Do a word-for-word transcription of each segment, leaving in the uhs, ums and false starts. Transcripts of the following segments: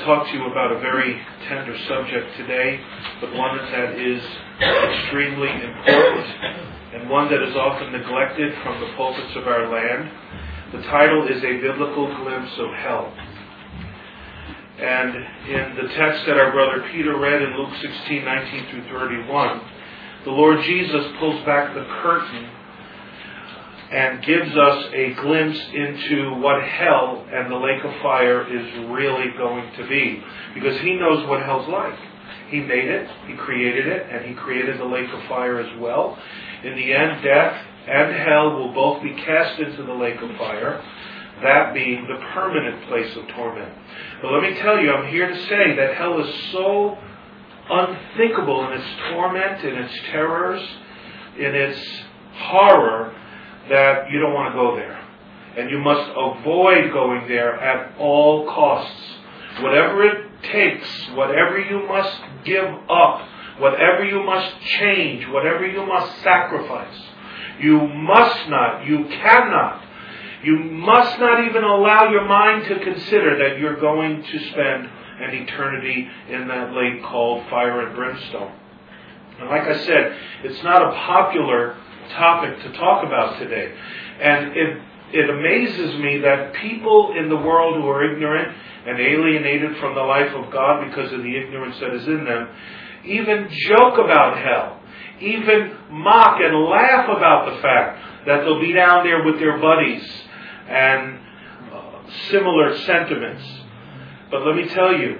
talk to you about a very tender subject today, but one that is extremely important and one that is often neglected from the pulpits of our land. The title is A Biblical Glimpse of Hell. And in the text that our brother Peter read in Luke sixteen, nineteen through thirty-one, the Lord Jesus pulls back the curtain and gives us a glimpse into what hell and the lake of fire is really going to be. Because He knows what hell's like. He made it, He created it, and He created the lake of fire as well. In the end, death and hell will both be cast into the lake of fire, that being the permanent place of torment. But let me tell you, I'm here to say that hell is so unthinkable in its torment, in its terrors, in its horror, that you don't want to go there. And you must avoid going there at all costs. Whatever it takes, whatever you must give up, whatever you must change, whatever you must sacrifice, you must not, you cannot, you must not even allow your mind to consider that you're going to spend an eternity in that lake called fire and brimstone. And like I said, it's not a popular topic to talk about today. And it it amazes me that people in the world who are ignorant and alienated from the life of God because of the ignorance that is in them, even joke about hell, even mock and laugh about the fact that they'll be down there with their buddies and uh, similar sentiments. But let me tell you,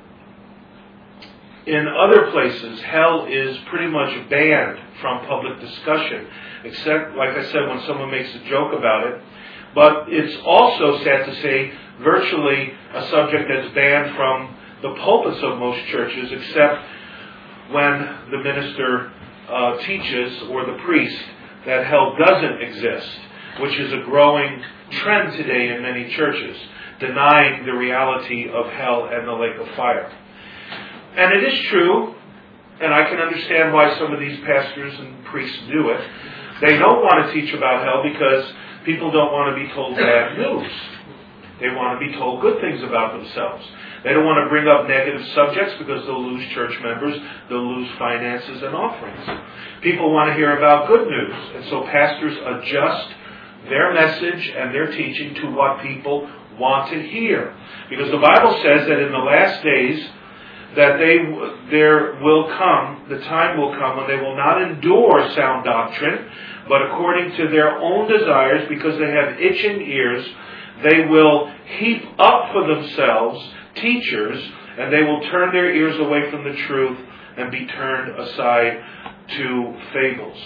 in other places, hell is pretty much banned from public discussion, except, like I said, when someone makes a joke about it. But it's also, sad to say, virtually a subject that's banned from the pulpits of most churches, except when the minister uh, teaches, or the priest, that hell doesn't exist, which is a growing trend today in many churches, denying the reality of hell and the lake of fire. And it is true, and I can understand why some of these pastors and priests do it. They don't want to teach about hell because people don't want to be told bad news. They want to be told good things about themselves. They don't want to bring up negative subjects because they'll lose church members, they'll lose finances and offerings. People want to hear about good news, and so pastors adjust their message and their teaching to what people want to hear. Because the Bible says that in the last days, that they there will come, the time will come when they will not endure sound doctrine, but according to their own desires, because they have itching ears, they will heap up for themselves teachers, and they will turn their ears away from the truth and be turned aside to fables.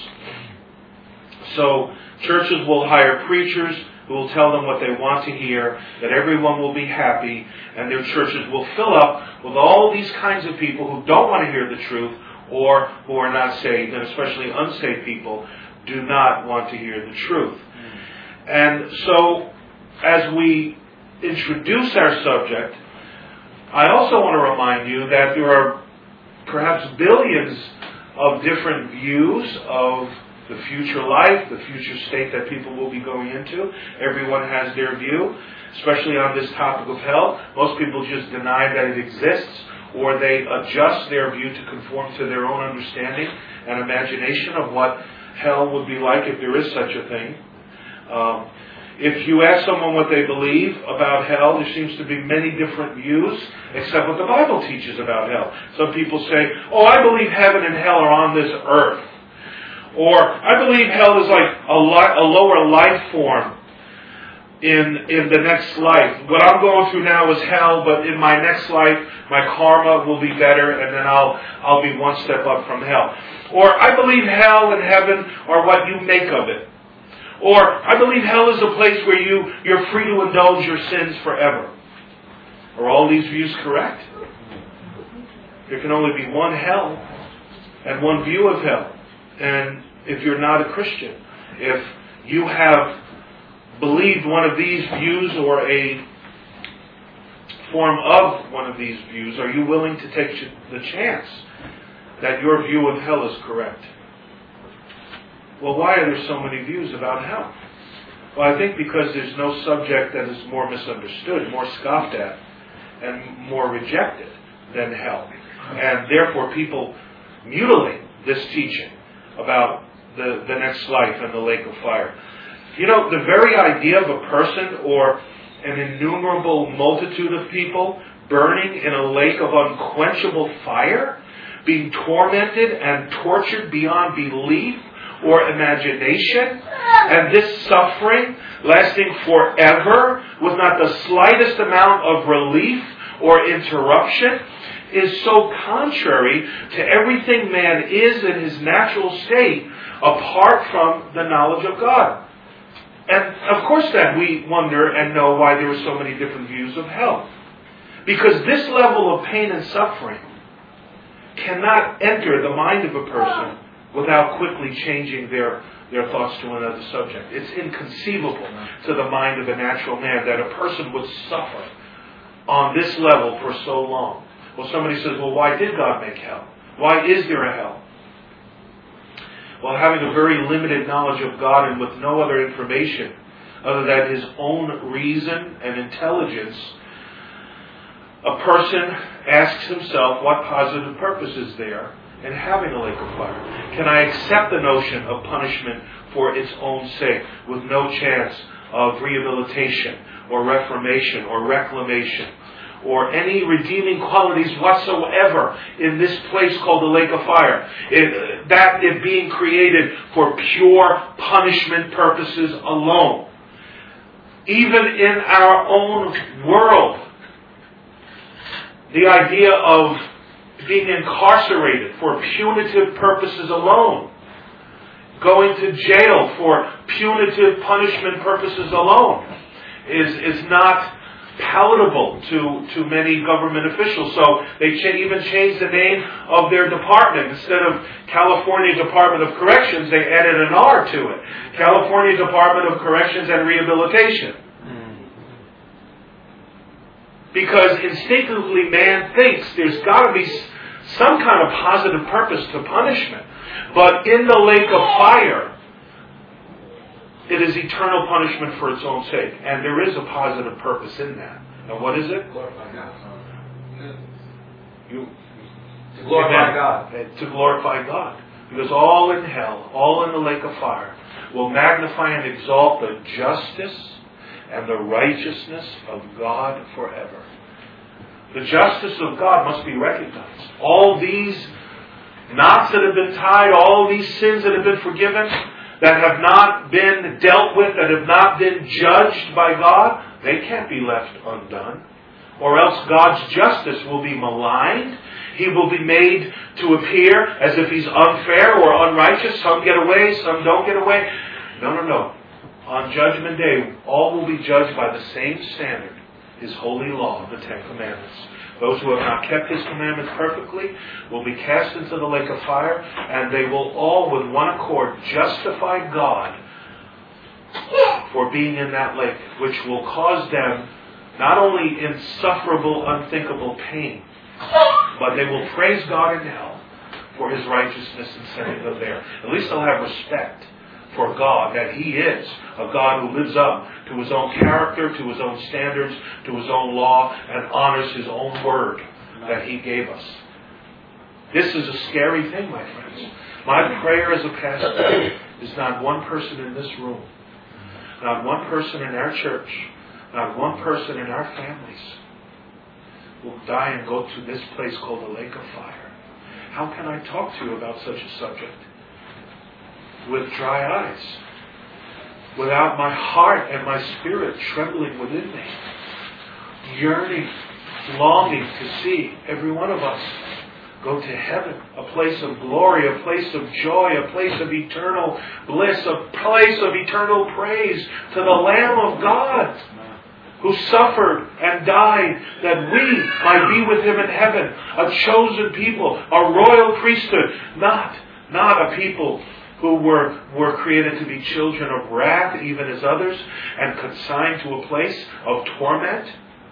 So churches will hire preachers who will tell them what they want to hear, that everyone will be happy, and their churches will fill up with all these kinds of people who don't want to hear the truth, or who are not saved, and especially unsaved people do not want to hear the truth. And so, as we introduce our subject, I also want to remind you that there are perhaps billions of different views of the future life, the future state that people will be going into. Everyone has their view, especially on this topic of hell. Most people just deny that it exists, or they adjust their view to conform to their own understanding and imagination of what hell would be like if there is such a thing. Um, if you ask someone what they believe about hell, there seems to be many different views, except what the Bible teaches about hell. Some people say, oh, I believe heaven and hell are on this earth. Or, I believe hell is like a, li- a lower life form in in the next life. What I'm going through now is hell, but in my next life, my karma will be better, and then I'll I'll be one step up from hell. Or, I believe hell and heaven are what you make of it. Or, I believe hell is a place where you, you're free to indulge your sins forever. Are all these views correct? There can only be one hell and one view of hell. And if you're not a Christian, if you have believed one of these views or a form of one of these views, are you willing to take the chance that your view of hell is correct? Well, why are there so many views about hell? Well, I think because there's no subject that is more misunderstood, more scoffed at, and more rejected than hell. And therefore people mutilate this teaching about the, the next life and the lake of fire. You know, the very idea of a person or an innumerable multitude of people burning in a lake of unquenchable fire, being tormented and tortured beyond belief or imagination, and this suffering lasting forever with not the slightest amount of relief or interruption, is so contrary to everything man is in his natural state apart from the knowledge of God. And of course then we wonder and know why there are so many different views of hell. Because this level of pain and suffering cannot enter the mind of a person without quickly changing their, their thoughts to another subject. It's inconceivable to the mind of a natural man that a person would suffer on this level for so long. Well, somebody says, well, why did God make hell? Why is there a hell? Well, having a very limited knowledge of God and with no other information other than his own reason and intelligence, a person asks himself what positive purpose is there in having a lake of fire. Can I accept the notion of punishment for its own sake with no chance of rehabilitation or reformation or reclamation or any redeeming qualities whatsoever in this place called the lake of fire? It, that it being created for pure punishment purposes alone. Even in our own world, the idea of being incarcerated for punitive purposes alone, going to jail for punitive punishment purposes alone, is, is not palatable to, to many government officials. So they ch- even changed the name of their department. Instead of California Department of Corrections, they added an R to it. California Department of Corrections and Rehabilitation. Because instinctively man thinks there's got to be some kind of positive purpose to punishment. But in the lake of fire, it is eternal punishment for its own sake. And there is a positive purpose in that. And what is it? Glorify God. You, to glorify God. To glorify God. Because all in hell, all in the lake of fire, will magnify and exalt the justice and the righteousness of God forever. The justice of God must be recognized. All these knots that have been tied, all these sins that have been forgiven, that have not been dealt with, that have not been judged by God, they can't be left undone. Or else God's justice will be maligned. He will be made to appear as if he's unfair or unrighteous. Some get away, some don't get away. No, no, no. On Judgment Day, all will be judged by the same standard, his holy law, the Ten Commandments. Those who have not kept his commandments perfectly will be cast into the lake of fire, and they will all with one accord justify God for being in that lake, which will cause them not only insufferable, unthinkable pain, but they will praise God in hell for his righteousness in sending them there. At least they'll have respect for God, that he is a God who lives up to his own character, to his own standards, to his own law, and honors his own word that he gave us. This is a scary thing, my friends. My prayer as a pastor is not one person in this room, not one person in our church, not one person in our families will die and go to this place called the lake of fire. How can I talk to you about such a subject with dry eyes, without my heart and my spirit trembling within me, yearning, longing to see every one of us go to heaven, a place of glory, a place of joy, a place of eternal bliss, a place of eternal praise to the Lamb of God who suffered and died that we might be with him in heaven, a chosen people, a royal priesthood, not, not a people who were, were created to be children of wrath, even as others, and consigned to a place of torment.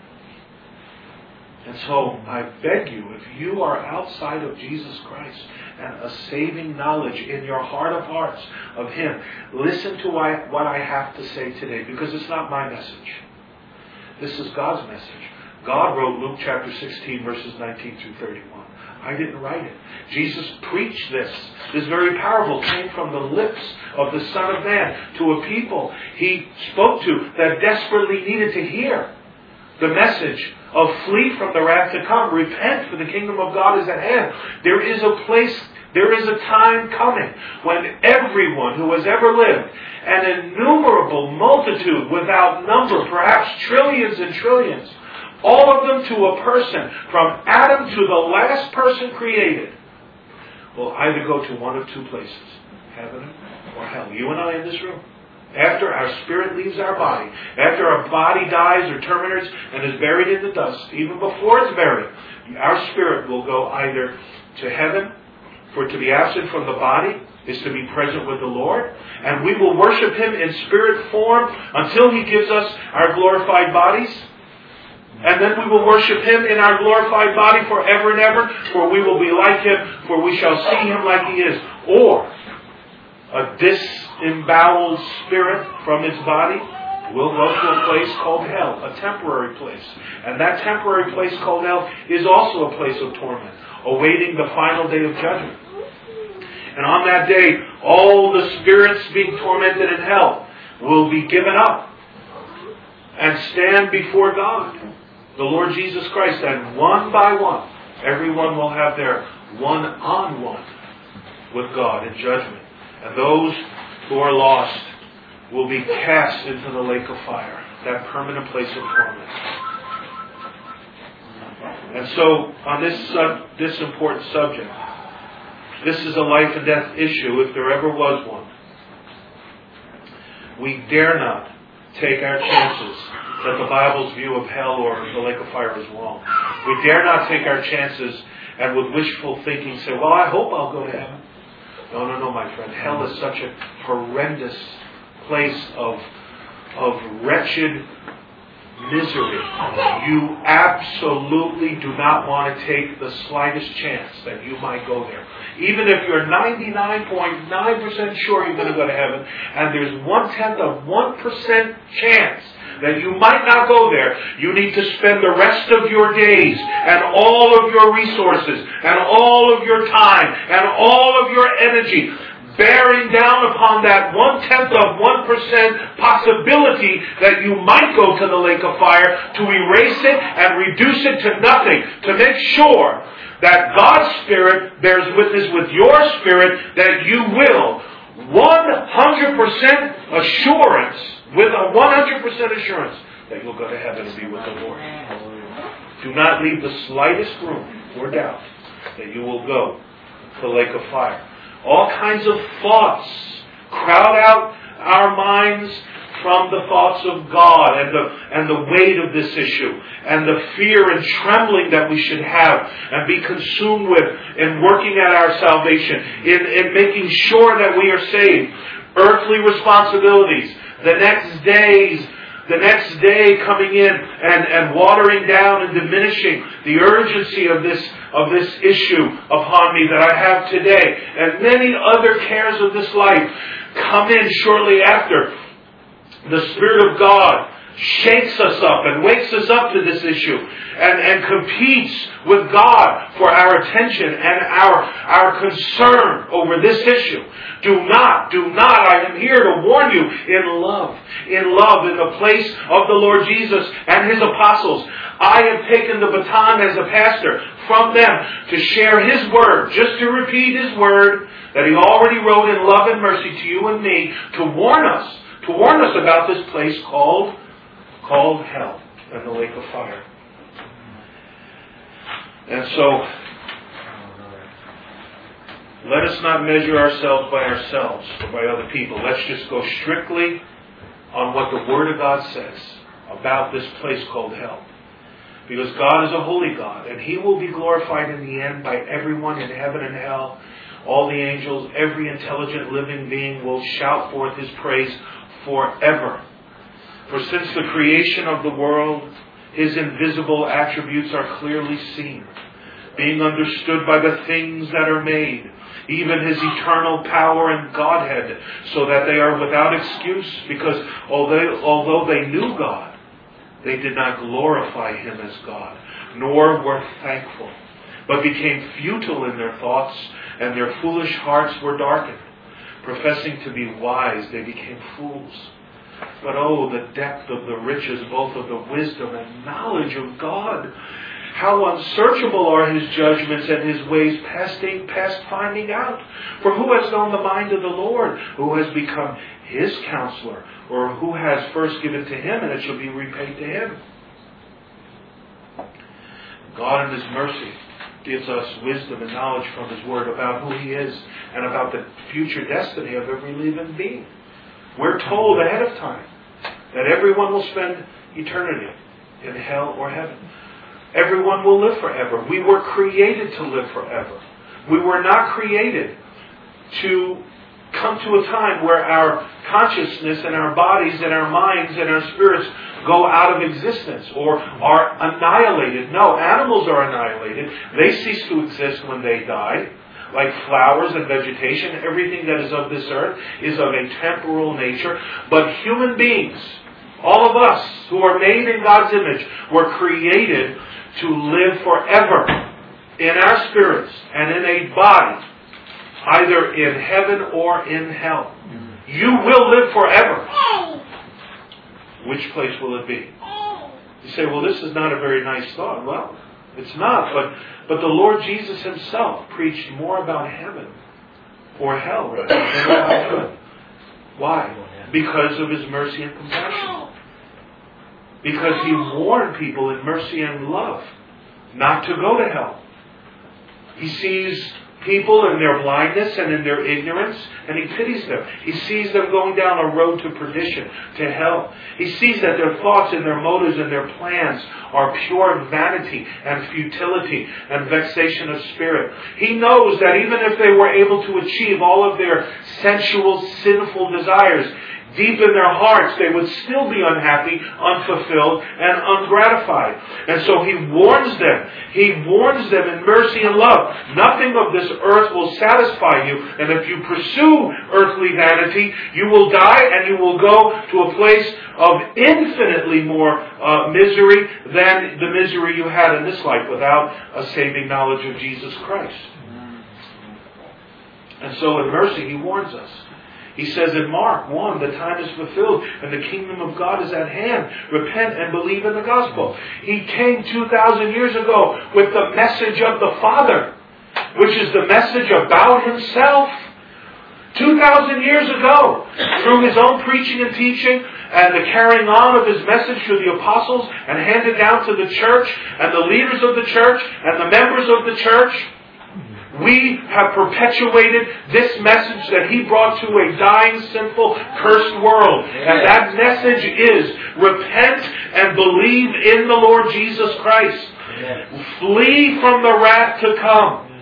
And so I beg you, if you are outside of Jesus Christ and a saving knowledge in your heart of hearts of him, listen to what I have to say today, because it's not my message. This is God's message. God wrote Luke chapter sixteen, verses nineteen through thirty-one. I didn't write it. Jesus preached this. This very parable came from the lips of the Son of Man to a people he spoke to that desperately needed to hear the message of flee from the wrath to come. Repent, for the kingdom of God is at hand. There is a place, there is a time coming when everyone who has ever lived, an innumerable multitude without number, perhaps trillions and trillions, all of them to a person, from Adam to the last person created, will either go to one of two places, heaven or hell. You and I in this room. After our spirit leaves our body, after our body dies or terminates and is buried in the dust, even before it's buried, our spirit will go either to heaven, for to be absent from the body is to be present with the Lord, and we will worship Him in spirit form until He gives us our glorified bodies. And then we will worship Him in our glorified body forever and ever, for we will be like Him, for we shall see Him like He is. Or a disemboweled spirit from its body will go to a place called hell, a temporary place. And that temporary place called hell is also a place of torment, awaiting the final day of judgment. And on that day, all the spirits being tormented in hell will be given up and stand before God, the Lord Jesus Christ. And one by one, everyone will have their one-on-one with God in judgment. And those who are lost will be cast into the lake of fire, that permanent place of torment. And so, on this uh, this important subject, this is a life and death issue, if there ever was one. We dare not take our chances that the Bible's view of hell or the lake of fire is wrong. We dare not take our chances and with wishful thinking say, well, I hope I'll go to heaven. No, no, no, my friend. Hell is such a horrendous place of, of wretched misery. You absolutely do not want to take the slightest chance that you might go there. Even if you're ninety-nine point nine percent sure you're going to go to heaven, and there's one-tenth of one percent chance that you might not go there, you need to spend the rest of your days and all of your resources and all of your time and all of your energy bearing down upon that one-tenth of one percent possibility that you might go to the lake of fire, to erase it and reduce it to nothing, to make sure that God's Spirit bears witness with your spirit that you will one hundred percent assurance, with a one hundred percent assurance that you'll go to heaven and be with the Lord. Do not leave the slightest room or doubt that you will go to the lake of fire. All kinds of thoughts crowd out our minds from the thoughts of God and the and the weight of this issue and the fear and trembling that we should have and be consumed with in working at our salvation, in, in making sure that we are saved. Earthly responsibilities, the next days, the next day coming in and, and watering down and diminishing the urgency of this of this issue upon me that I have today, and many other cares of this life come in shortly after. The Spirit of God shakes us up and wakes us up to this issue and, and competes with God for our attention and our, our concern over this issue. Do not, do not, I am here to warn you, in love, in love, in the place of the Lord Jesus and His apostles. I have taken the baton as a pastor from them to share His Word, just to repeat His Word that He already wrote in love and mercy to you and me, to warn us, to warn us about this place called, called hell and the lake of fire. And so, let us not measure ourselves by ourselves or by other people. Let's just go strictly on what the Word of God says about this place called hell. Because God is a holy God, and He will be glorified in the end by everyone in heaven and hell. All the angels, every intelligent living being will shout forth His praise forever. For since the creation of the world, His invisible attributes are clearly seen, being understood by the things that are made, even His eternal power and Godhead, so that they are without excuse, because although, although they knew God, They did not glorify Him as God, nor were thankful, but became futile in their thoughts, and their foolish hearts were darkened. Professing to be wise, they became fools. But oh, the depth of the riches, both of the wisdom and knowledge of God. How unsearchable are His judgments and His ways past, past finding out. For who has known the mind of the Lord? Who has become His counselor? Or who has first given to Him, and it shall be repaid to Him? God in His mercy gives us wisdom and knowledge from His Word about who He is and about the future destiny of every living being. We're told ahead of time that everyone will spend eternity in hell or heaven. Everyone will live forever. We were created to live forever. We were not created to come to a time where our consciousness and our bodies and our minds and our spirits go out of existence or are annihilated. No, animals are annihilated. They cease to exist when they die. Like flowers and vegetation, everything that is of this earth is of a temporal nature. But human beings, all of us who are made in God's image, were created to live forever in our spirits and in a body, either in heaven or in hell. You will live forever. Which place will it be? You say, well, this is not a very nice thought. Well, it's not, but but the Lord Jesus Himself preached more about heaven or hell than about heaven. Why? Because of His mercy and compassion. Because He warned people in mercy and love not to go to hell. He sees people in their blindness and in their ignorance, and He pities them. He sees them going down a road to perdition, to hell. He sees that their thoughts and their motives and their plans are pure vanity and futility and vexation of spirit. He knows that even if they were able to achieve all of their sensual, sinful desires, deep in their hearts, they would still be unhappy, unfulfilled, and ungratified. And so He warns them. He warns them in mercy and love. Nothing of this earth will satisfy you. And if you pursue earthly vanity, you will die and you will go to a place of infinitely more uh, misery than the misery you had in this life without a saving knowledge of Jesus Christ. And so in mercy, He warns us. He says in Mark one, the time is fulfilled and the kingdom of God is at hand. Repent and believe in the gospel. He came two thousand years ago with the message of the Father, which is the message about Himself. two thousand years ago, through His own preaching and teaching and the carrying on of His message to the apostles and handed down to the church and the leaders of the church and the members of the church, we have perpetuated this message that He brought to a dying, sinful, cursed world. And that message is repent and believe in the Lord Jesus Christ. Flee from the wrath to come.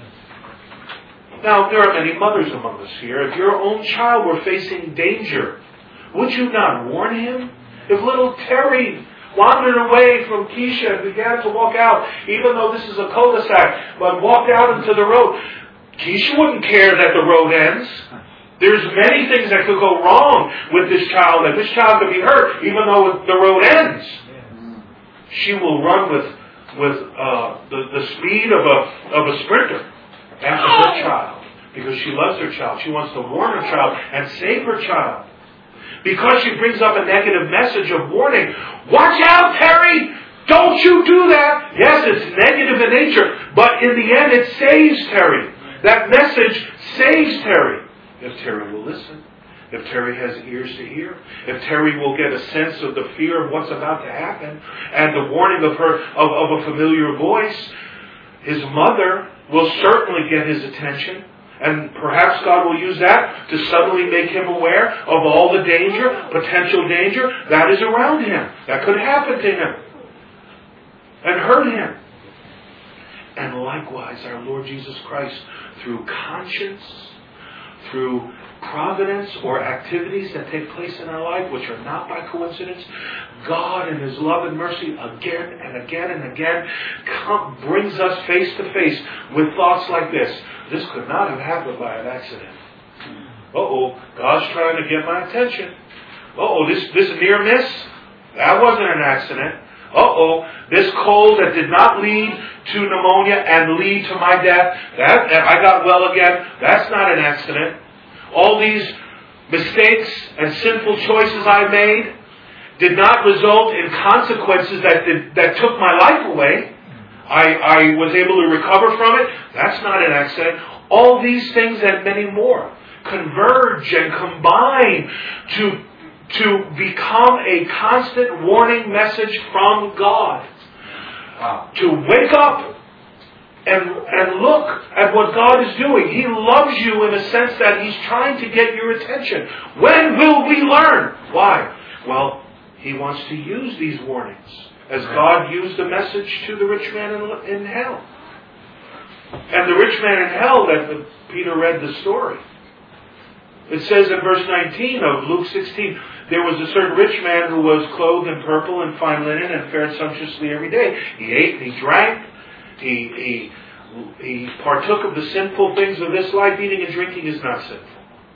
Now, there are many mothers among us here. If your own child were facing danger, would you not warn him? If little Terry wandered away from Keisha and began to walk out, even though this is a cul-de-sac, but walked out into the road, Keisha wouldn't care that the road ends. There's many things that could go wrong with this child, and this child could be hurt, even though the road ends. She will run with with uh, the, the speed of a of a sprinter after her child, because she loves her child. She wants to warn her child and save her child. Because she brings up a negative message of warning. Watch out, Terry! Don't you do that! Yes, it's negative in nature, but in the end it saves Terry. That message saves Terry. If Terry will listen. If Terry has ears to hear. If Terry will get a sense of the fear of what's about to happen and the warning of her of, of a familiar voice, his mother will certainly get his attention. And perhaps God will use that to suddenly make him aware of all the danger, potential danger that is around him. That could happen to him and hurt him. And likewise, our Lord Jesus Christ, through conscience, through providence or activities that take place in our life which are not by coincidence, God in His love and mercy again and again and again come, brings us face to face with thoughts like this. This could not have happened by an accident. Uh-oh, God's trying to get my attention. Uh-oh, this, this near miss, that wasn't an accident. Uh-oh, this cold that did not lead to pneumonia and lead to my death, that I got well again, that's not an accident. All these mistakes and sinful choices I made did not result in consequences that did, that took my life away. I, I was able to recover from it. That's not an accident. All these things and many more converge and combine to, to become a constant warning message from God. Wow. To wake up and, and look at what God is doing. He loves you in a sense that He's trying to get your attention. When will we learn? Why? Well, He wants to use these warnings as God used the message to the rich man in, in hell. And the rich man in hell that the, Peter read the story. It says in verse nineteen of Luke sixteen, there was a certain rich man who was clothed in purple and fine linen and fared sumptuously every day. He ate and he drank. He, he, he partook of the sinful things of this life. Eating and drinking is not sinful.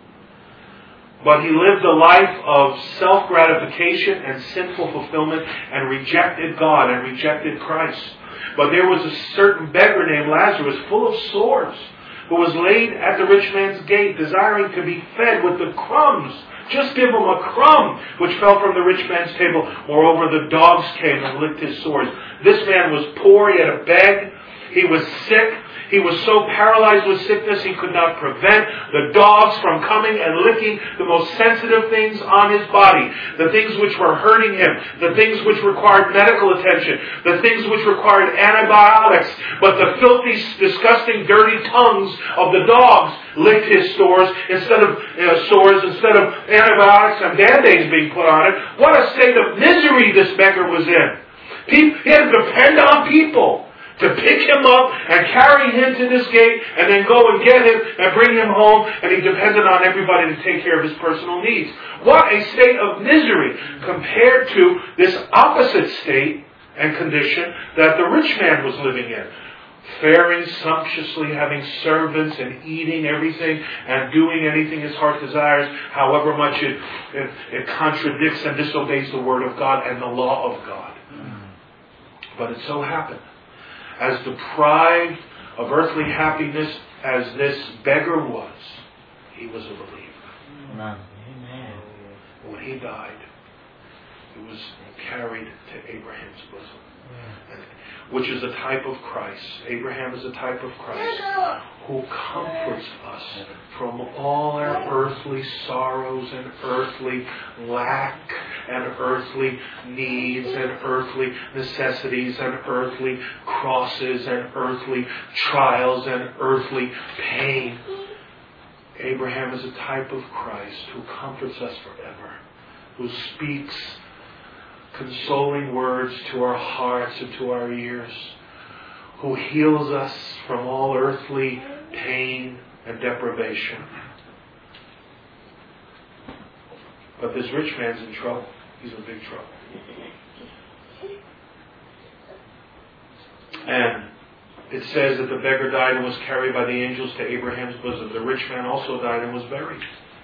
But he lived a life of self-gratification and sinful fulfillment and rejected God and rejected Christ. But there was a certain beggar named Lazarus, full of sores, who was laid at the rich man's gate, desiring to be fed with the crumbs. Just give him a crumb, which fell from the rich man's table. Moreover, the dogs came and licked his sores. This man was poor, he had to beg. He was sick. He was so paralyzed with sickness he could not prevent the dogs from coming and licking the most sensitive things on his body. The things which were hurting him. The things which required medical attention. The things which required antibiotics. But the filthy, disgusting, dirty tongues of the dogs licked his sores instead of you know, sores, instead of antibiotics and band-aids being put on it. What a state of misery this beggar was in. He had to depend on people to pick him up and carry him to this gate and then go and get him and bring him home, and he depended on everybody to take care of his personal needs. What a state of misery compared to this opposite state and condition that the rich man was living in. Faring sumptuously, having servants and eating everything and doing anything his heart desires, however much it, it, it contradicts and disobeys the Word of God and the law of God. But it so happened, as deprived of earthly happiness as this beggar was, he was a believer. Amen. When he died, he was carried to Abraham's bosom, and, which is a type of Christ. Abraham is a type of Christ who comforts us from all our earthly sorrows and earthly lack and earthly needs and earthly necessities and earthly crosses and earthly trials and earthly pain. Abraham is a type of Christ who comforts us forever, who speaks consoling words to our hearts and to our ears, who heals us from all earthly pain and deprivation. But this rich man's in trouble. He's in big trouble. And it says that the beggar died and was carried by the angels to Abraham's bosom. The rich man also died and was buried.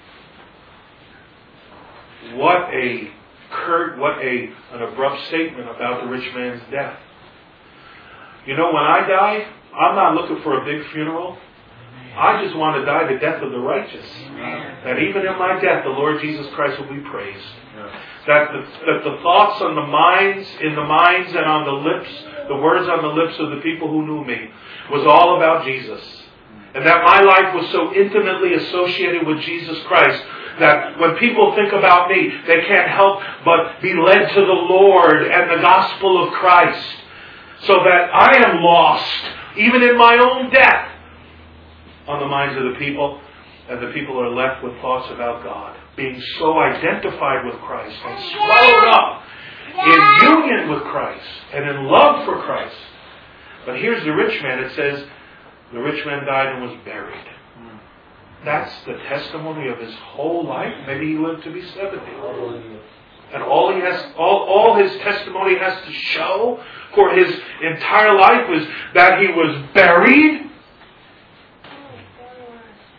What a curt, what a an abrupt statement about the rich man's death. You know, when I die, I'm not looking for a big funeral. I just want to die the death of the righteous. Amen. That even in my death, the Lord Jesus Christ will be praised. Yeah. That the, that the thoughts on the minds, in the minds and on the lips, the words on the lips of the people who knew me, was all about Jesus. And that my life was so intimately associated with Jesus Christ that when people think about me, they can't help but be led to the Lord and the gospel of Christ. So that I am lost, even in my own death, on the minds of the people, and the people are left with thoughts about God, being so identified with Christ and swallowed up in union with Christ and in love for Christ. But here's the rich man. It says the rich man died and was buried. That's the testimony of his whole life. Maybe he lived to be seventy. And all he has, all, all his testimony has to show for his entire life is that he was buried.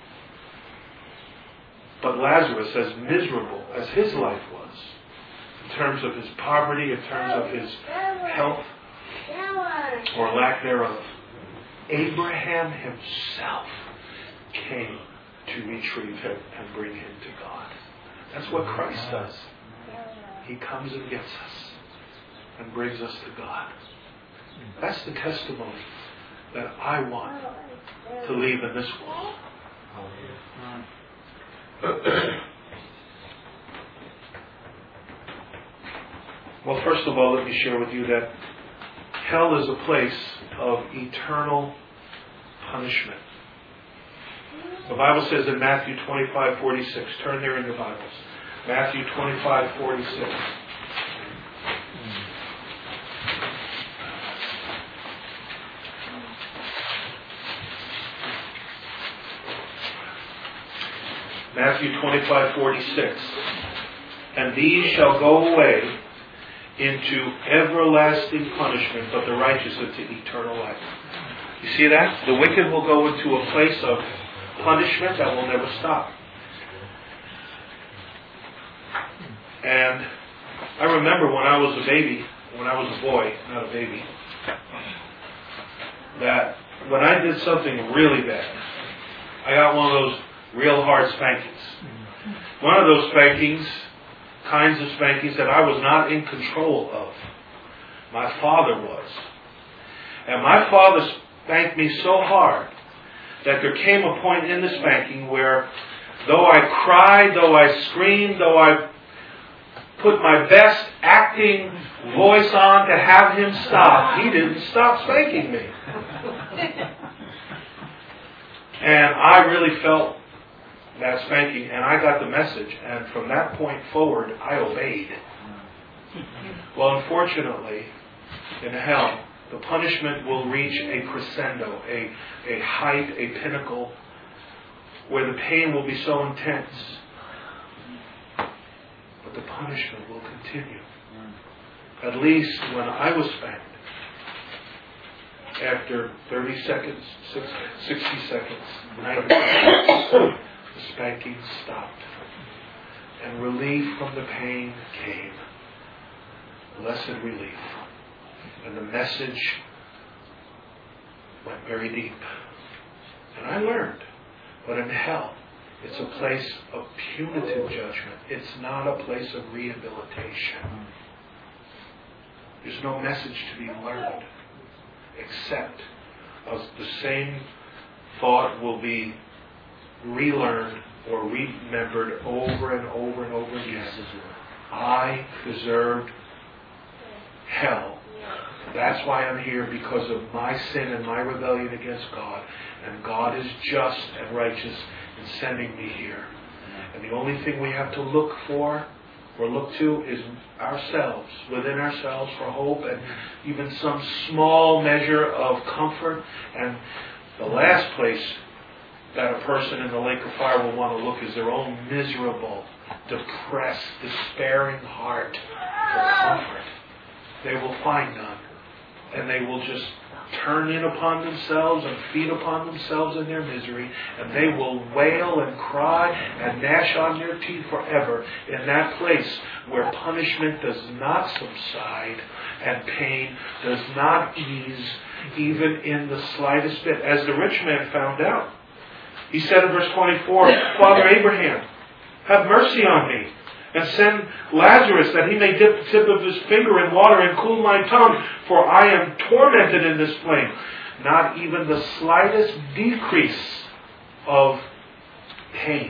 But Lazarus, as miserable as his life was, terms of his poverty, in terms of his health, or lack thereof. Abraham himself came to retrieve him and bring him to God. That's what Christ does. He comes and gets us and brings us to God. That's the testimony that I want to leave in this world. Well, first of all, let me share with you that hell is a place of eternal punishment. The Bible says in Matthew twenty-five forty-six, turn there in your Bibles. Matthew twenty-five forty-six. Matthew twenty-five forty-six. And these shall go away into everlasting punishment, but the righteous into eternal life. You see that? The wicked will go into a place of punishment that will never stop. And I remember when I was a baby, when I was a boy, not a baby, that when I did something really bad, I got one of those real hard spankings. One of those spankings, kinds of spankings that I was not in control of. My father was. And my father spanked me so hard that there came a point in the spanking where though I cried, though I screamed, though I put my best acting voice on to have him stop, he didn't stop spanking me. And I really felt that spanking, and I got the message, and from that point forward, I obeyed. Well, unfortunately, in hell, the punishment will reach a crescendo, a, a height, a pinnacle, where the pain will be so intense. But the punishment will continue. At least when I was spanked, after thirty seconds, sixty seconds, ninety seconds, the spanking stopped. And relief from the pain came. Blessed relief. And the message went very deep. And I learned. But in hell, it's a place of punitive judgment. It's not a place of rehabilitation. There's no message to be learned, except as the same thought will be relearned or remembered over and over and over again. I deserved hell. That's why I'm here, because of my sin and my rebellion against God. And God is just and righteous in sending me here. And the only thing we have to look for or look to is ourselves, within ourselves, for hope and even some small measure of comfort. And the last place that a person in the lake of fire will want to look is their own miserable, depressed, despairing heart for comfort. They will find none. And they will just turn in upon themselves and feed upon themselves in their misery. And they will wail and cry and gnash on their teeth forever in that place where punishment does not subside and pain does not ease even in the slightest bit. As the rich man found out. He said in verse twenty-four, Father Abraham, have mercy on me, and send Lazarus that he may dip the tip of his finger in water and cool my tongue, for I am tormented in this flame. Not even the slightest decrease of pain.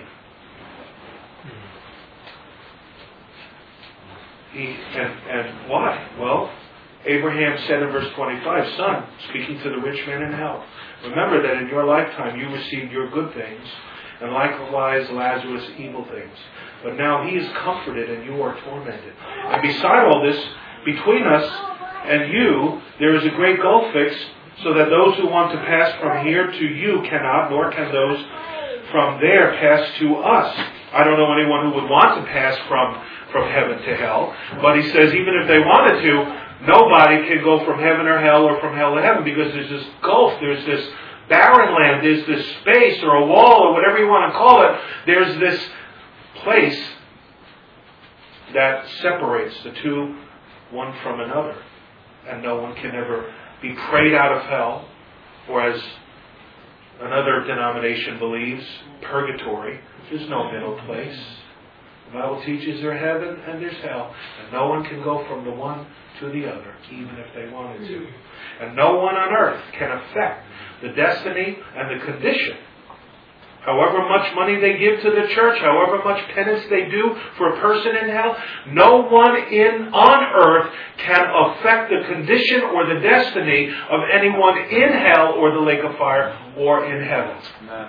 He, and, and why? Well, Abraham said in verse twenty-five, Son, speaking to the rich man in hell, remember that in your lifetime you received your good things, and likewise Lazarus evil things. But now he is comforted and you are tormented. And beside all this, between us and you, there is a great gulf fixed, so that those who want to pass from here to you cannot, nor can those from there pass to us. I don't know anyone who would want to pass from, from heaven to hell. But he says even if they wanted to, nobody can go from heaven or hell or from hell to heaven, because there's this gulf, there's this barren land, there's this space or a wall or whatever you want to call it. There's this place that separates the two one from another. And no one can ever be prayed out of hell, or as another denomination believes, purgatory. There's no middle place. The Bible teaches there's heaven and there's hell, and no one can go from the one to the other, even if they wanted to. And no one on earth can affect the destiny and the condition. However much money they give to the church, however much penance they do for a person in hell, no one in on earth can affect the condition or the destiny of anyone in hell or the lake of fire or in heaven. Amen.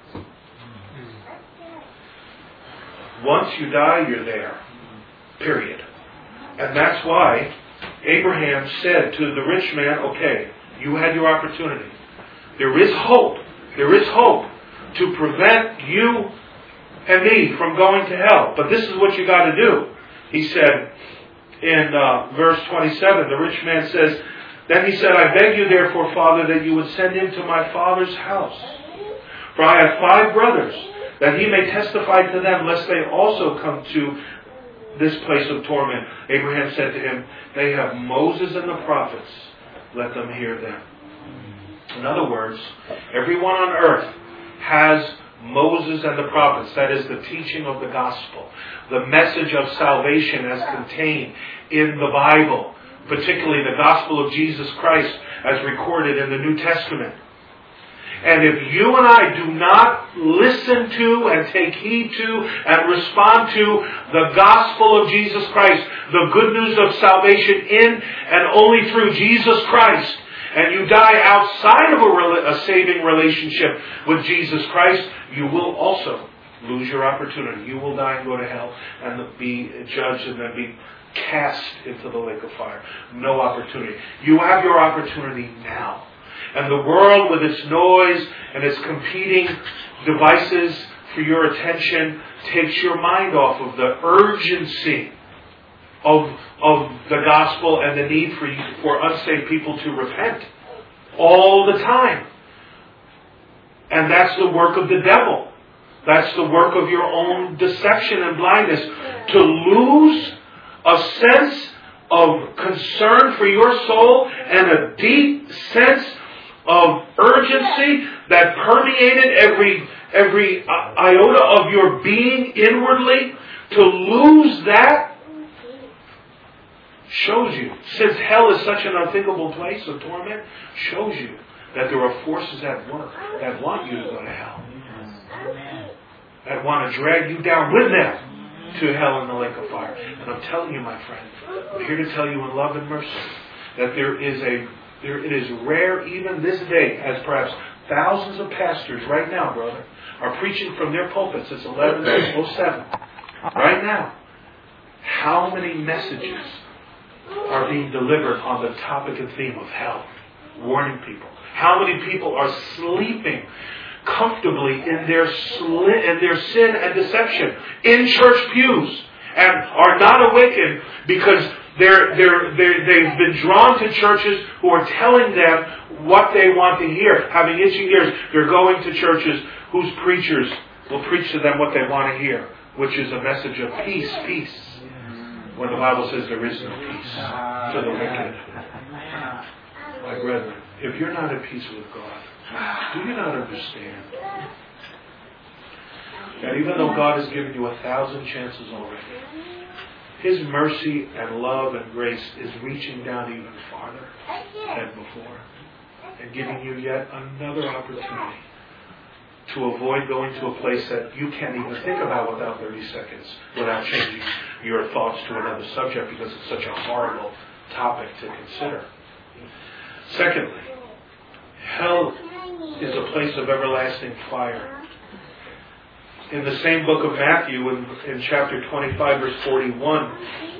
Once you die, you're there. Period. And that's why Abraham said to the rich man, okay, you had your opportunity. There is hope. There is hope to prevent you and me from going to hell. But this is what you got to do. He said in uh, verse twenty-seven, the rich man says, then he said, I beg you therefore, Father, that you would send him to my father's house. For I have five brothers, that he may testify to them, lest they also come to this place of torment. Abraham said to him, they have Moses and the prophets. Let them hear them. In other words, everyone on earth has Moses and the prophets. That is the teaching of the gospel. The message of salvation as contained in the Bible. Particularly the gospel of Jesus Christ as recorded in the New Testament. And if you and I do not listen to and take heed to and respond to the gospel of Jesus Christ, the good news of salvation in and only through Jesus Christ, and you die outside of a, a saving relationship with Jesus Christ, you will also lose your opportunity. You will die and go to hell and be judged and then be cast into the lake of fire. No opportunity. You have your opportunity now. And the world with its noise and its competing devices for your attention takes your mind off of the urgency of, of the gospel and the need for, you, for unsaved people to repent all the time. And that's the work of the devil. That's the work of your own deception and blindness. To lose a sense of concern for your soul and a deep sense of urgency that permeated every every iota of your being inwardly, to lose that shows you, since hell is such an unthinkable place of torment, shows you that there are forces at work that want you to go to hell. That want to drag you down with them to hell and the lake of fire. And I'm telling you, my friend, I'm here to tell you in love and mercy that there is a There, it is rare even this day, as perhaps thousands of pastors right now, brother, are preaching from their pulpits. It's eleven oh seven. Right now. How many messages are being delivered on the topic and theme of hell? Warning people. How many people are sleeping comfortably in their, sli- in their sin and deception in church pews and are not awakened because They're, they're, they're, they've been drawn to churches who are telling them what they want to hear. Having itching ears, they're going to churches whose preachers will preach to them what they want to hear, which is a message of peace, peace, when the Bible says there is no peace to the wicked. My brethren, if you're not at peace with God, do you not understand that even though God has given you a thousand chances already, His mercy and love and grace is reaching down even farther than before and giving you yet another opportunity to avoid going to a place that you can't even think about without thirty seconds, without changing your thoughts to another subject because it's such a horrible topic to consider. Secondly, hell is a place of everlasting fire. In the same book of Matthew, in, in chapter twenty-five, verse forty-one,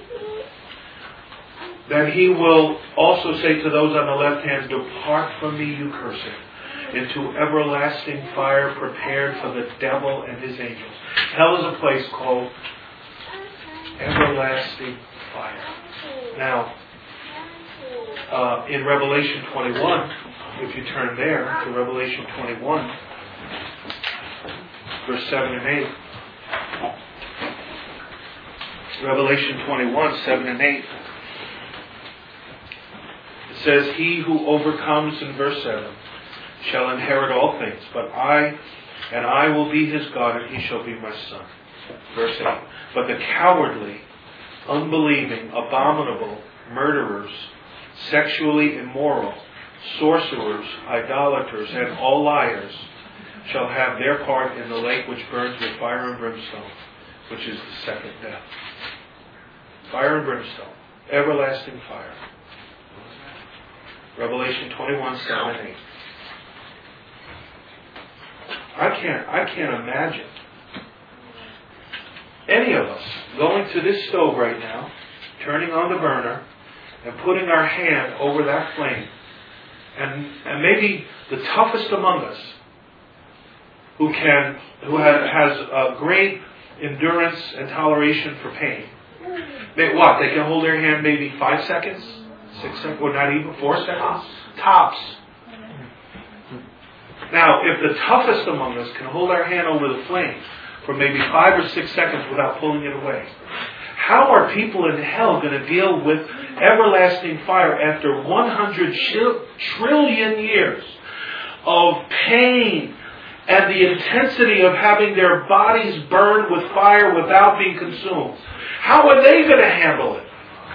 then he will also say to those on the left hand, depart from me, you cursed, into everlasting fire prepared for the devil and his angels. Hell is a place called everlasting fire. Now, uh, in Revelation twenty-one, if you turn there to Revelation twenty-one, verse seven and eight. Revelation twenty-one, seven and eight. It says, he who overcomes, in verse seven, shall inherit all things, but I, and I will be his God, and he shall be my son. Verse eight. But the cowardly, unbelieving, abominable, murderers, sexually immoral, sorcerers, idolaters, and all liars shall have their part in the lake which burns with fire and brimstone, which is the second death. Fire and brimstone. Everlasting fire. Revelation twenty-one, seven and eight. I can't, I can't imagine any of us going to this stove right now, turning on the burner, and putting our hand over that flame. And, and maybe the toughest among us, who can, who ha- has a great endurance and toleration for pain. They, what? They can hold their hand maybe five seconds, six seconds, or not even four seconds? Tops. Now, if the toughest among us can hold our hand over the flame for maybe five or six seconds without pulling it away, how are people in hell going to deal with everlasting fire after one hundred trillion years of pain and the intensity of having their bodies burned with fire without being consumed? How are they going to handle it?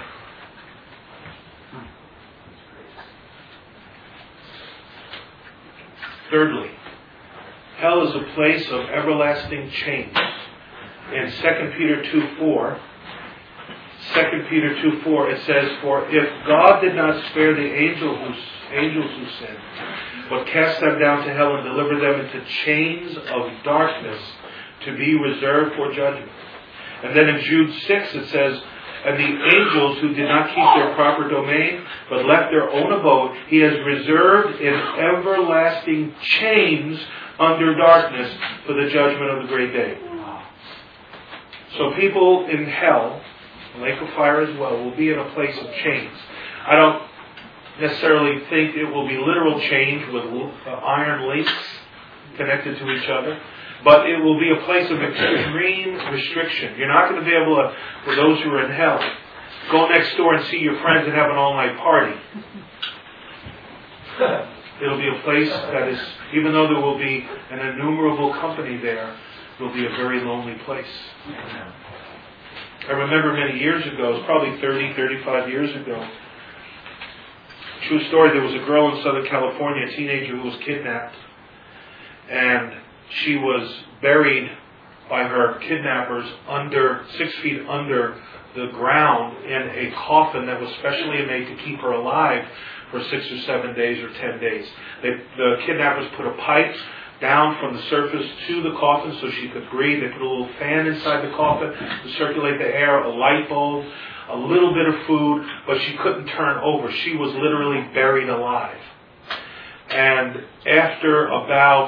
Thirdly, hell is a place of everlasting change. In Second Peter two four, Second Peter two four, it says, for if God did not spare the angel who, angels who sinned, but cast them down to hell and delivered them into chains of darkness to be reserved for judgment. And then in Jude six it says, and the angels who did not keep their proper domain, but left their own abode, he has reserved in everlasting chains under darkness for the judgment of the great day. So people in hell, the lake of fire as well, will be in a place of chains. I don't necessarily think it will be literal chains with uh, iron links connected to each other, but it will be a place of extreme restriction. You're not going to be able to, for those who are in hell, go next door and see your friends and have an all-night party. It'll be a place that is, even though there will be an innumerable company there, it will be a very lonely place. I remember many years ago, it was probably thirty, thirty-five years ago, true story, there was a girl in Southern California, a teenager who was kidnapped, and she was buried by her kidnappers under, six feet under the ground in a coffin that was specially made to keep her alive for six or seven days or ten days. They, the kidnappers put a pipe down from the surface to the coffin so she could breathe. They put a little fan inside the coffin to circulate the air, a light bulb, a little bit of food, but she couldn't turn over. She was literally buried alive. And after about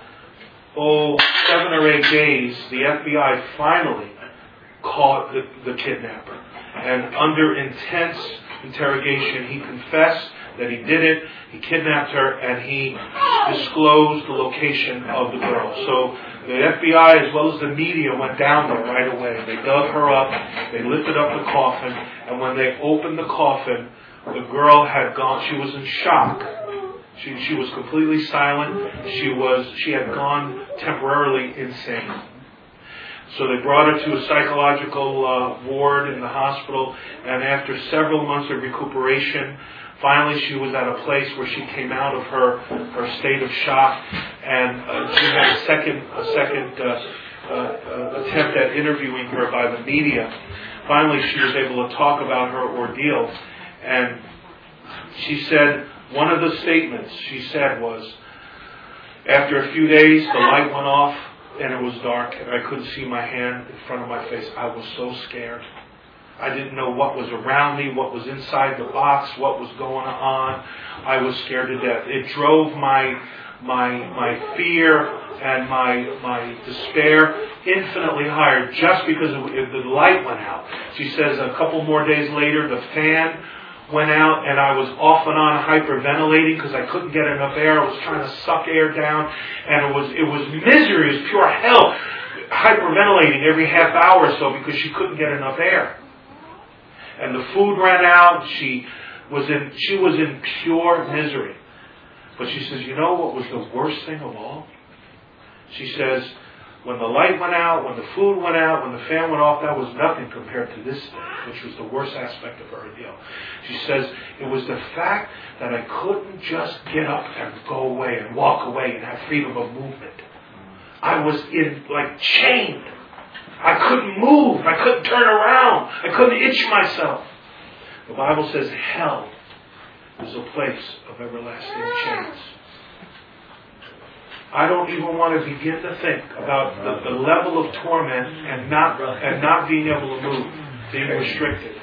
oh, seven or eight days, the F B I finally caught the, the kidnapper. And under intense interrogation, he confessed that he did it, he kidnapped her, and he disclosed the location of the girl. So the F B I as well as the media went down there right away. They dug her up, they lifted up the coffin, and when they opened the coffin, the girl had gone, she was in shock. She, she was completely silent. She was, she had gone temporarily insane. So they brought her to a psychological uh, ward in the hospital, and after several months of recuperation, finally she was at a place where she came out of her, her state of shock, and uh, she had a second, a second uh, uh, attempt at interviewing her by the media. Finally she was able to talk about her ordeal, and she said, one of the statements she said was, after a few days the light went off and it was dark and I couldn't see my hand in front of my face. I was so scared. I didn't know what was around me, what was inside the box, what was going on. I was scared to death. It drove my my my fear and my my despair infinitely higher just because of, the light went out. She says a couple more days later the fan went out and I was off and on hyperventilating because I couldn't get enough air. I was trying to suck air down, and it was it was misery. It was pure hell. hyperventilating every half hour or so because she couldn't get enough air. And the food ran out. She was in she was in pure misery. But she says, you know what was the worst thing of all? She says, when the light went out, when the food went out, when the fan went off, that was nothing compared to this thing, which was the worst aspect of her ordeal. She says, it was the fact that I couldn't just get up and go away and walk away and have freedom of movement. I was in, like, chained. I couldn't move. I couldn't turn around. I couldn't itch myself. The Bible says hell is a place of everlasting chains. I don't even want to begin to think about the, the level of torment and not and not being able to move, being restricted.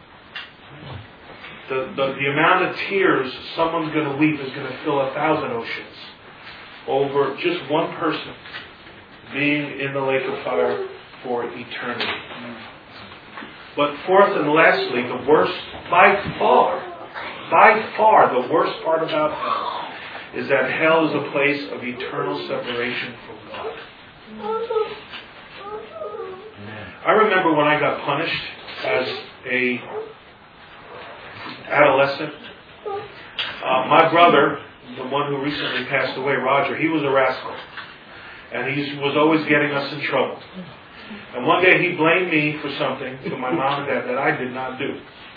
The, the, the amount of tears someone's going to weep is going to fill a thousand oceans over just one person being in the lake of fire for eternity. But fourth and lastly, the worst, by far, by far the worst part about hell is that hell is a place of eternal separation from God. I remember when I got punished as a adolescent. Uh, my brother, the one who recently passed away, Roger, he was a rascal. And he was always getting us in trouble. And one day he blamed me for something to my mom and dad that I did not do.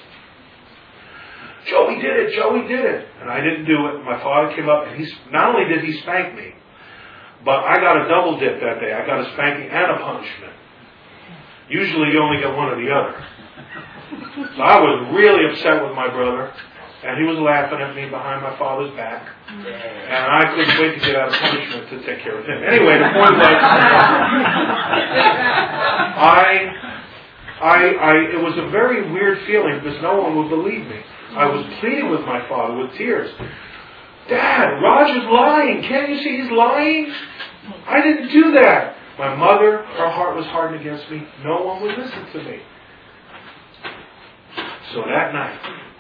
Joey did it, Joey did it. And I didn't do it. My father came up and he, not only did he spank me, but I got a double dip that day. I got a spanking and a punishment. Usually you only get one or the other. So I was really upset with my brother. And he was laughing at me behind my father's back. And I couldn't wait to get out of punishment to take care of him. Anyway, the point was, I, I, I, it was a very weird feeling because no one would believe me. I was pleading with my father with tears. Dad, Roger's lying. Can't you see he's lying? I didn't do that. My mother, her heart was hardened against me. No one would listen to me. So that night,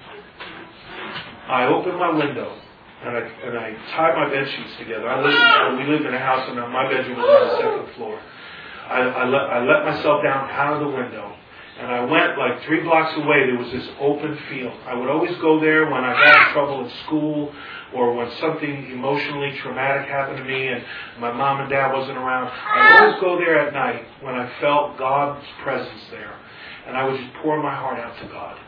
I opened my window and I and I tied my bed sheets together. I lived, we lived in a house and my bedroom was on the second floor. I, I, let, I let myself down out of the window. And I went like three blocks away. There was this open field. I would always go there when I had trouble at school or when something emotionally traumatic happened to me and my mom and dad wasn't around. I would always go there at night when I felt God's presence there. And I would just pour my heart out to God.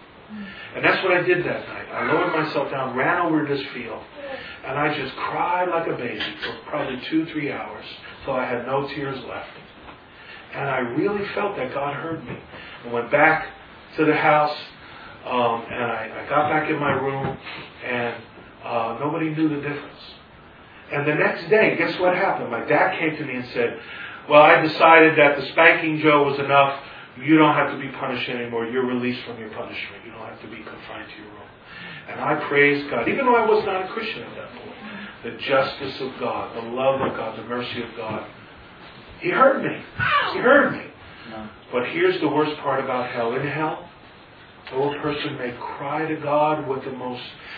And that's what I did that night. I lowered myself down, ran over to this field, and I just cried like a baby for probably two, three hours till I had no tears left. And I really felt that God heard me. I went back to the house, um, and I, I got back in my room, and uh, nobody knew the difference. And the next day, guess what happened? My dad came to me and said, well, I decided that the spanking Joe was enough. You don't have to be punished anymore. You're released from your punishment. You don't have to be confined to your room. And I praised God, even though I was not a Christian at that point. The justice of God, the love of God, the mercy of God. He heard me. He heard me. No. But here's the worst part about hell. In hell, though a person may cry to God with the most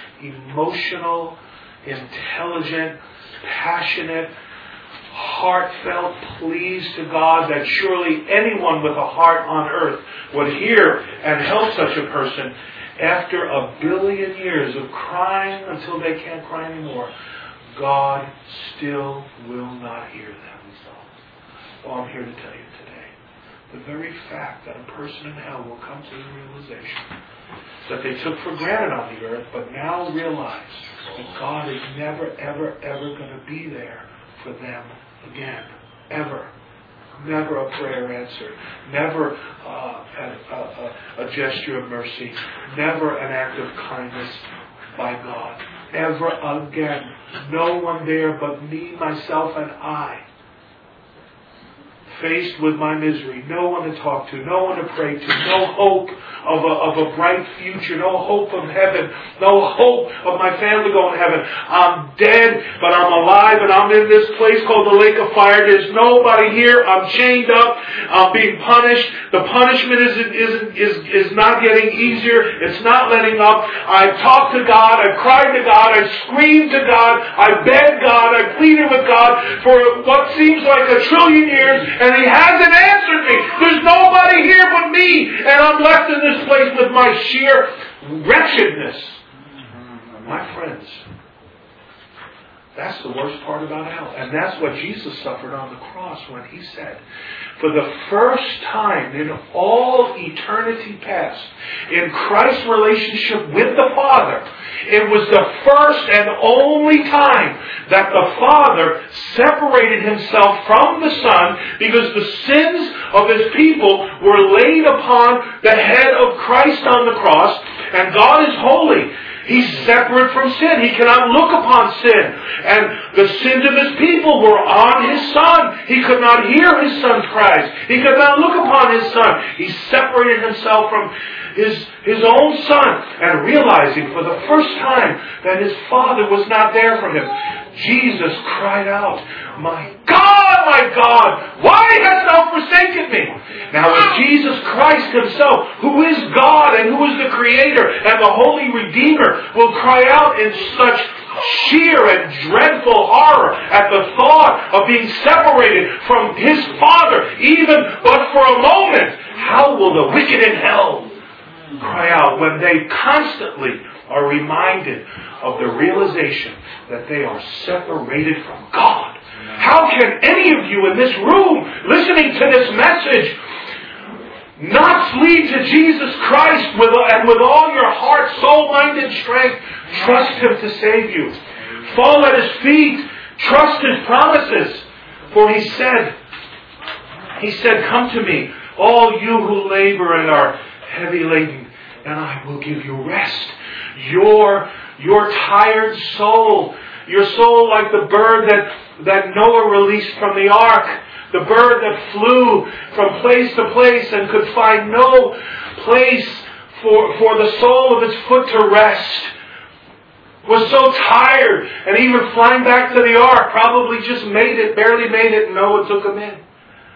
emotional, intelligent, passionate, heartfelt pleas to God that surely anyone with a heart on earth would hear and help such a person, after a billion years of crying until they can't cry anymore, God still will not hear them. Well, I'm here to tell you today, the very fact that a person in hell will come to the realization that they took for granted on the earth, but now realize that God is never, ever, ever going to be there for them again. Ever. Never a prayer answered. Never uh, a, a, a gesture of mercy. Never an act of kindness by God. Ever again. No one there but me, myself, and I. Faced with my misery, no one to talk to, no one to pray to, no hope of a, of a bright future, no hope of heaven, no hope of my family going to heaven. I'm dead, but I'm alive, and I'm in this place called the lake of fire. There's nobody here. I'm chained up. I'm being punished. The punishment isn't, isn't, is, is not getting easier. It's not letting up. I've talked to God. I've cried to God. I've screamed to God. I've begged God. I've pleaded with God for what seems like a trillion years. and He hasn't answered me. There's nobody here but me, and I'm left in this place with my sheer wretchedness. My friends, that's the worst part about hell. And that's what Jesus suffered on the cross when He said, for the first time in all eternity past, in Christ's relationship with the Father, it was the first and only time that the Father separated Himself from the Son, because the sins of His people were laid upon the head of Christ on the cross, and God is holy. He's separate from sin. He cannot look upon sin. And the sins of His people were on His Son. He could not hear His Son's cries. He could not look upon His Son. He separated Himself from His, his own Son, and realizing for the first time that His Father was not there for Him, Jesus cried out, my God, my God, why hast Thou forsaken me? Now when Jesus Christ Himself, who is God and who is the Creator and the Holy Redeemer, will cry out in such sheer and dreadful horror at the thought of being separated from His Father, even but for a moment, how will the wicked in hell cry out when they constantly are reminded of the realization that they are separated from God? How can any of you in this room listening to this message not flee to Jesus Christ with, and with all your heart, soul, mind, and strength, trust Him to save you? Fall at His feet, trust His promises. For He said, He said, come to me, all you who labor and are heavy laden, and I will give you rest. Your, your tired soul, your soul like the bird that, that Noah released from the ark, the bird that flew from place to place and could find no place for, for the sole of its foot to rest, was so tired, and even flying back to the ark, probably just made it, barely made it, and Noah took him in.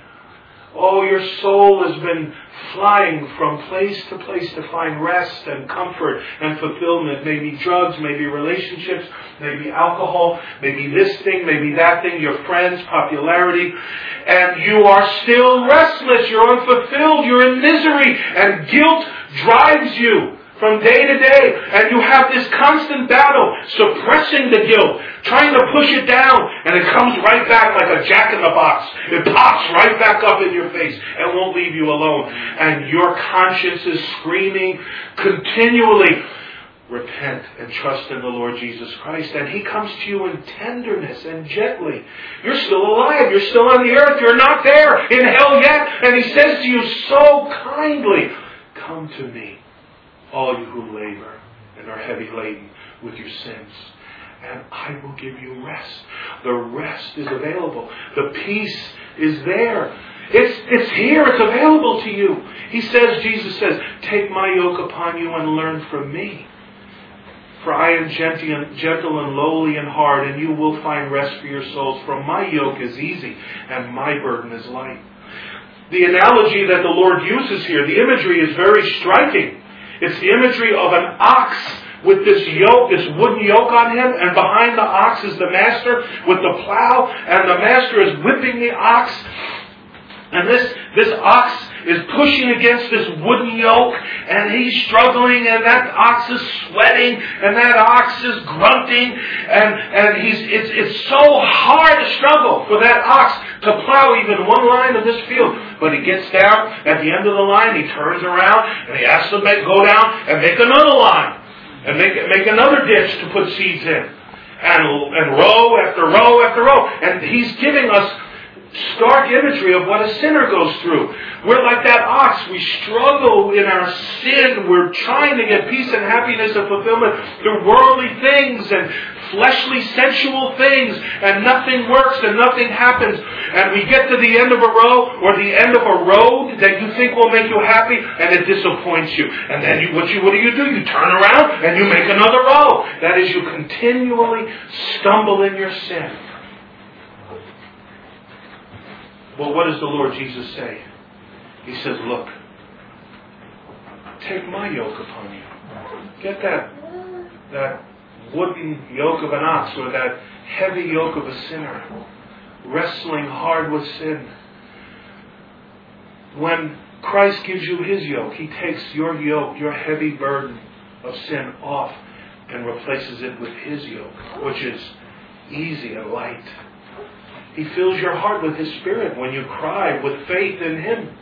Oh, your soul has been flying from place to place to find rest and comfort and fulfillment. Maybe drugs, maybe relationships, maybe alcohol, maybe this thing, maybe that thing, your friends, popularity. And you are still restless, you're unfulfilled, you're in misery, and guilt drives you from day to day, and you have this constant battle, suppressing the guilt, trying to push it down, and it comes right back like a jack-in-the-box. It pops right back up in your face and won't leave you alone. And your conscience is screaming continually, repent and trust in the Lord Jesus Christ. And He comes to you in tenderness and gently. You're still alive. You're still on the earth. You're not there in hell yet. And He says to you so kindly, come to me, all you who labor and are heavy laden with your sins, and I will give you rest. The rest is available. The peace is there. It's, it's here. It's available to you. He says, Jesus says, take my yoke upon you and learn from me. For I am gentle and lowly in heart, and you will find rest for your souls. For my yoke is easy and my burden is light. The analogy that the Lord uses here, the imagery is very striking. It's the imagery of an ox with this yoke, this wooden yoke on him, and behind the ox is the master with the plow, and the master is whipping the ox. And this, this ox is pushing against this wooden yoke, and he's struggling, and that ox is sweating, and that ox is grunting, and, and he's it's it's so hard to struggle for that ox to plow even one line of this field. But he gets down at the end of the line, he turns around, and he has to make, go down and make another line, and make make another ditch to put seeds in, and and row after row after row, and he's giving us stark imagery of what a sinner goes through. We're like that ox. We struggle in our sin. We're trying to get peace and happiness and fulfillment through worldly things and fleshly, sensual things, and nothing works and nothing happens. And we get to the end of a row or the end of a road that you think will make you happy, and it disappoints you. And then you, what, you, what do you do? You turn around and you make another row. That is, you continually stumble in your sin. Well, what does the Lord Jesus say? He says, look, take my yoke upon you. Get that, that wooden yoke of an ox, or that heavy yoke of a sinner, wrestling hard with sin. when Christ gives you His yoke, He takes your yoke, your heavy burden of sin off and replaces it with His yoke, which is easy and light. He fills your heart with His Spirit when you cry with faith in Him.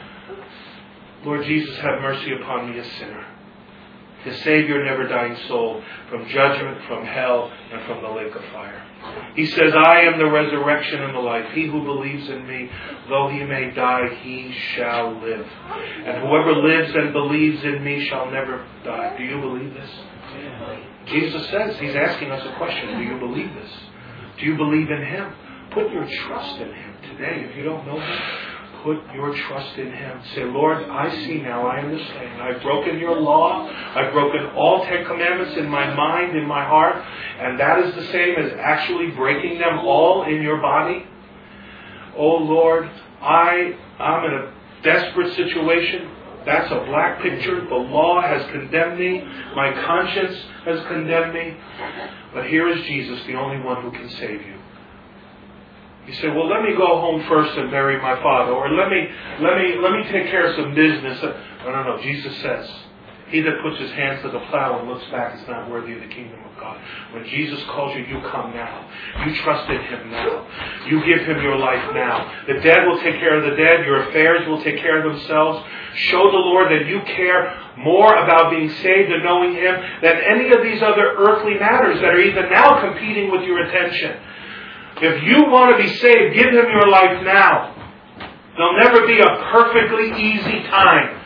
Lord Jesus, have mercy upon me, a sinner. The Savior, never-dying soul, from judgment, from hell, and from the lake of fire. He says, I am the resurrection and the life. He who believes in me, though he may die, he shall live. And whoever lives and believes in me shall never die. Do you believe this? Jesus says, He's asking us a question. Do you believe this? Do you believe in Him? Put your trust in Him today. If you don't know Him, put your trust in Him. Say, Lord, I see now, I understand. I've broken your law. I've broken all Ten Commandments in my mind, in my heart. And that is the same as actually breaking them all in your body. Oh, Lord, I, I'm in a desperate situation. That's a black picture. The law has condemned me. My conscience has condemned me. But here is Jesus, the only one who can save you. You say, well, let me go home first and bury my father, or let me let me let me take care of some business. No, no, no. Jesus says, he that puts his hands to the plow and looks back is not worthy of the kingdom of God. When Jesus calls you, you come now. You trust in Him now. You give Him your life now. The dead will take care of the dead. Your affairs will take care of themselves. Show the Lord that you care more about being saved and knowing Him than any of these other earthly matters that are even now competing with your attention. If you want to be saved, give Him your life now. There'll never be a perfectly easy time.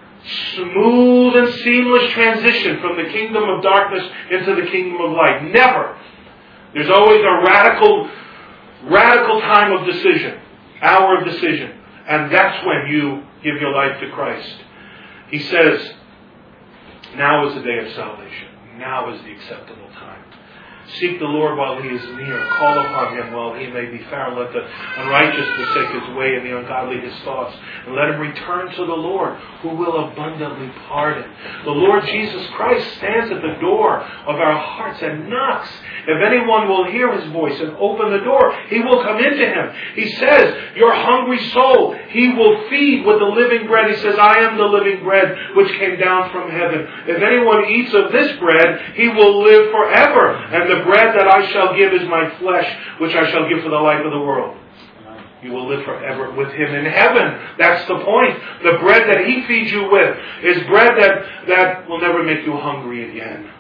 Smooth and seamless transition from the kingdom of darkness into the kingdom of light. Never. There's always a radical, radical time of decision. Hour of decision. And that's when you give your life to Christ. He says, now is the day of salvation. Now is the acceptable time. Seek the Lord while He is near. Call upon Him while He may be found. Let the unrighteous forsake his way and the ungodly his thoughts. And let him return to the Lord, who will abundantly pardon. The Lord Jesus Christ stands at the door of our hearts and knocks. If anyone will hear His voice and open the door, He will come into him. He says, your hungry soul He will feed with the living bread. He says, I am the living bread which came down from heaven. If anyone eats of this bread, he will live forever. And the The bread that I shall give is my flesh, which I shall give for the life of the world. You will live forever with Him in heaven. That's the point. The bread that He feeds you with is bread that, that will never make you hungry again.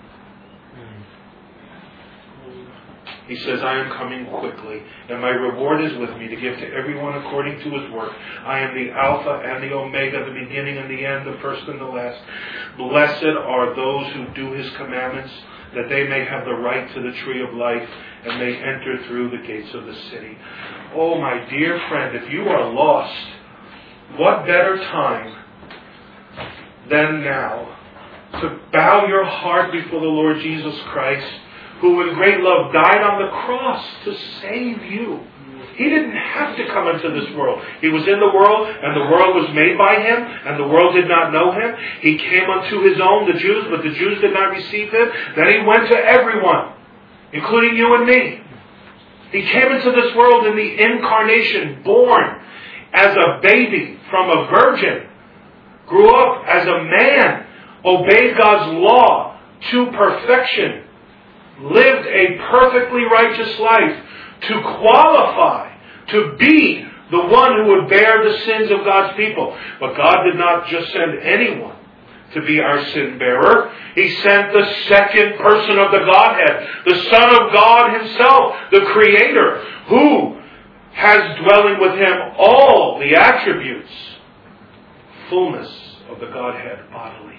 He says, I am coming quickly, and my reward is with me to give to everyone according to his work. I am the Alpha and the Omega, the beginning and the end, the first and the last. Blessed are those who do His commandments, that they may have the right to the tree of life and may enter through the gates of the city. Oh, my dear friend, if you are lost, what better time than now to bow your heart before the Lord Jesus Christ, who in great love died on the cross to save you. He didn't have to come into this world. He was in the world, and the world was made by Him, and the world did not know Him. He came unto His own, the Jews, but the Jews did not receive Him. Then He went to everyone, including you and me. He came into this world in the incarnation, born as a baby from a virgin, grew up as a man, obeyed God's law to perfection, lived a perfectly righteous life to qualify to be the one who would bear the sins of God's people. But God did not just send anyone to be our sin bearer. He sent the second person of the Godhead, the Son of God Himself, the Creator, who has dwelling with Him all the attributes, fullness of the Godhead bodily.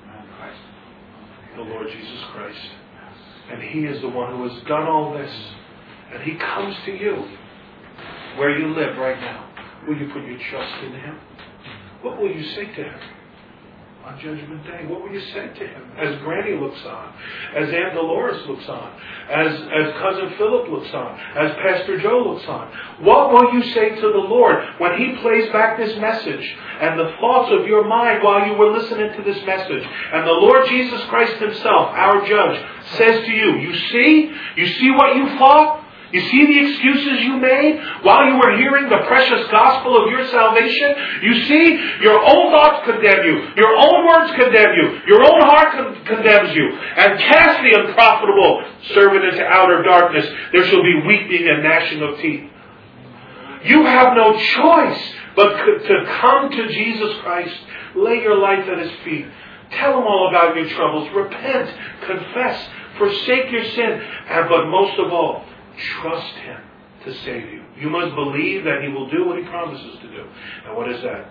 The Lord Jesus Christ. And He is the one who has done all this. And He comes to you where you live right now. Will you put your trust in Him? What will you say to Him on Judgment Day? What will you say to Him as Granny looks on, as Aunt Dolores looks on, as, as Cousin Philip looks on, as Pastor Joe looks on? What will you say to the Lord when He plays back this message and the thoughts of your mind while you were listening to this message? And the Lord Jesus Christ Himself, our judge, says to you, you see? You see what you fought? You see the excuses you made while you were hearing the precious gospel of your salvation? You see, your own thoughts condemn you. Your own words condemn you. Your own heart con- condemns you. And cast the unprofitable servant into outer darkness. There shall be weeping and gnashing of teeth. You have no choice but to come to Jesus Christ. Lay your life at His feet. Tell Him all about your troubles. Repent. Confess. Forsake your sin. And but most of all, trust Him to save you. You must believe that He will do what He promises to do. And what is that?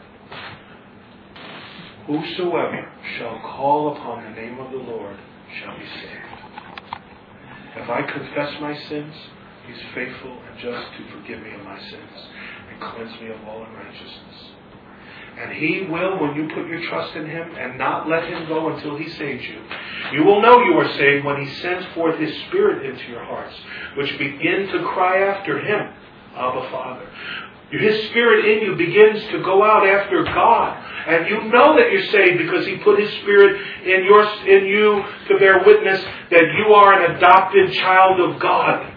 Whosoever shall call upon the name of the Lord shall be saved. If I confess my sins, He's faithful and just to forgive me of my sins and cleanse me of all unrighteousness. And He will, when you put your trust in Him and not let Him go until He saves you, you will know you are saved when He sends forth His Spirit into your hearts, which begin to cry after Him, Abba, Father. His Spirit in you begins to go out after God. And you know that you're saved because He put His Spirit in your in you to bear witness that you are an adopted child of God.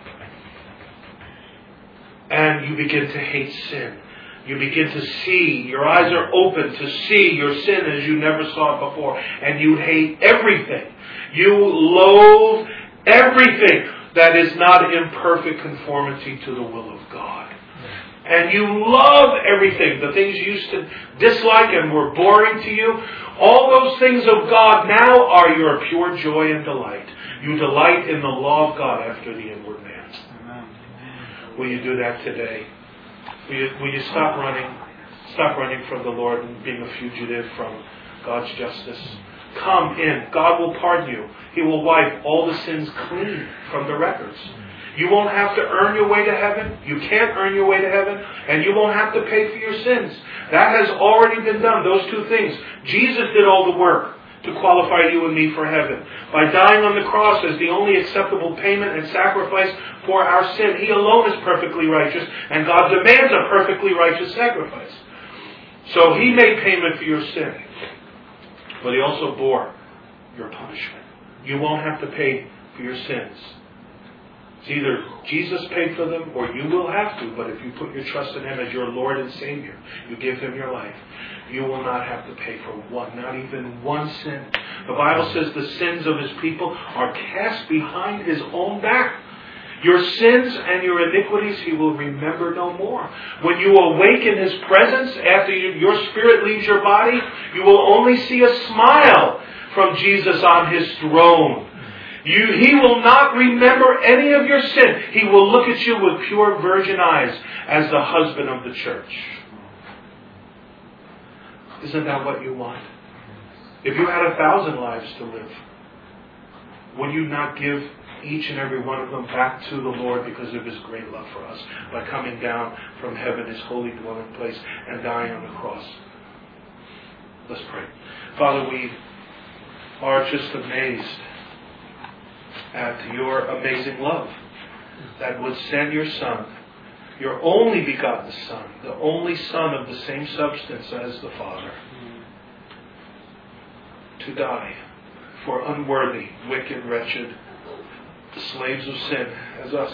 And you begin to hate sin. You begin to see, your eyes are open to see your sin as you never saw it before. And you hate everything. You loathe everything that is not in perfect conformity to the will of God. And you love everything. The things you used to dislike and were boring to you, all those things of God now are your pure joy and delight. You delight in the law of God after the inward man. Will you do that today? Will you, will you stop running? Stop running from the Lord and being a fugitive from God's justice. Come in. God will pardon you. He will wipe all the sins clean from the records. You won't have to earn your way to heaven. You can't earn your way to heaven. And you won't have to pay for your sins. That has already been done. Those two things. Jesus did all the work to qualify you and me for heaven. By dying on the cross as the only acceptable payment and sacrifice for our sin. He alone is perfectly righteous. And God demands a perfectly righteous sacrifice. So He made payment for your sin. But He also bore your punishment. You won't have to pay for your sins. It's either Jesus paid for them or you will have to. But if you put your trust in Him as your Lord and Savior, you give Him your life, you will not have to pay for one, not even one sin. The Bible says the sins of His people are cast behind His own back. Your sins and your iniquities He will remember no more. When you awake in His presence after you, your spirit leaves your body, you will only see a smile from Jesus on His throne. You, he will not remember any of your sin. He will look at you with pure virgin eyes as the husband of the church. Isn't that what you want? If you had a thousand lives to live, would you not give each and every one of them back to the Lord because of His great love for us by coming down from heaven, His holy dwelling place, and dying on the cross? Let's pray. Father, we are just amazed at your amazing love that would send your Son, your only begotten Son, the only Son of the same substance as the Father, to die for unworthy, wicked, wretched, the slaves of sin as us.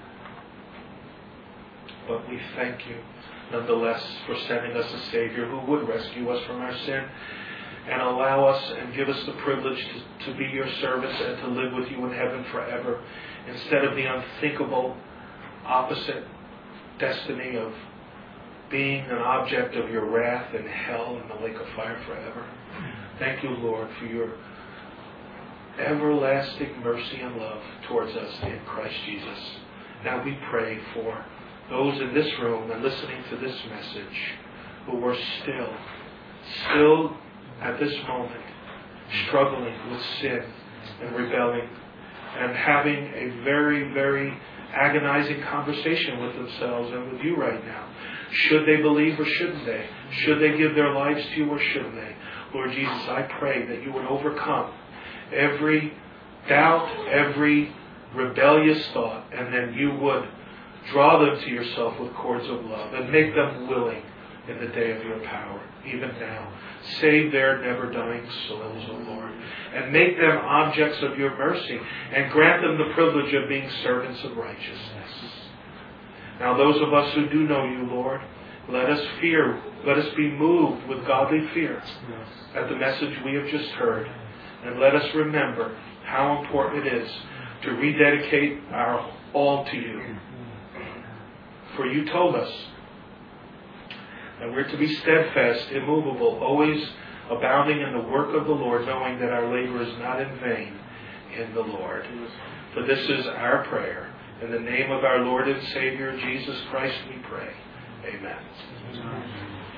But we thank you nonetheless for sending us a Savior who would rescue us from our sin and allow us and give us the privilege to, to be your servants and to live with you in heaven forever, instead of the unthinkable opposite destiny of being an object of your wrath in hell in the lake of fire forever. Thank you, Lord, for your everlasting mercy and love towards us in Christ Jesus. Now we pray for those in this room and listening to this message who are still, still at this moment, struggling with sin and rebelling and having a very, very agonizing conversation with themselves and with you right now. Should they believe or shouldn't they? Should they give their lives to you or shouldn't they? Lord Jesus, I pray that you would overcome every doubt, every rebellious thought, and then you would draw them to yourself with cords of love and make them willing in the day of your power, even now. Save their never-dying souls, O Lord, and make them objects of your mercy, and grant them the privilege of being servants of righteousness. Now those of us who do know you, Lord, let us fear, let us be moved with godly fear at the message we have just heard, and let us remember how important it is to rededicate our all to you. For you told us that we're to be steadfast, immovable, always abounding in the work of the Lord, knowing that our labor is not in vain in the Lord. For this is our prayer. In the name of our Lord and Savior, Jesus Christ, we pray. Amen. Amen.